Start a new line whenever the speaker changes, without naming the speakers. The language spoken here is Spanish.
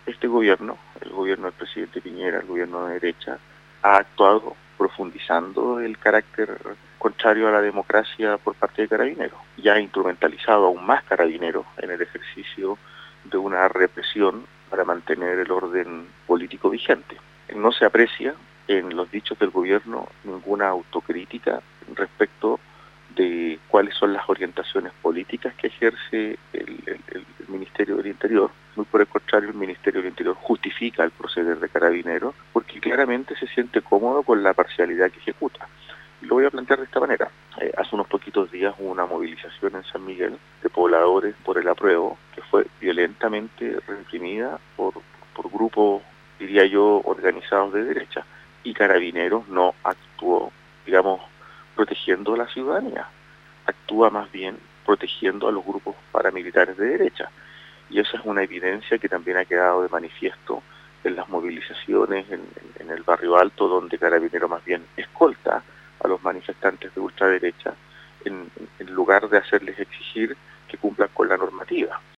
este gobierno, el gobierno del presidente Piñera, el gobierno de derecha, ha actuado profundizando el carácter contrario a la democracia por parte de Carabineros, y ha instrumentalizado aún más Carabineros en el ejercicio de una represión para mantener el orden político vigente. No se aprecia en los dichos del gobierno ninguna autocrítica respecto de cuáles son las orientaciones políticas que ejerce el Ministerio del Interior. Muy por el contrario, el Ministerio del Interior justifica el proceder de Carabineros porque claramente se siente cómodo con la parcialidad que ejecuta. Y lo voy a plantear de esta manera. Hace unos poquitos días hubo una movilización en San Miguel de pobladores por el apruebo que fue violentamente reprimida por grupos, diría yo, organizados de derecha. Y Carabineros no actuó, digamos, protegiendo a la ciudadanía, actúa más bien protegiendo a los grupos paramilitares de derecha. Y esa es una evidencia que también ha quedado de manifiesto en las movilizaciones en el Barrio Alto, donde Carabineros más bien escolta a los manifestantes de ultraderecha en lugar de hacerles exigir que cumplan con la normativa.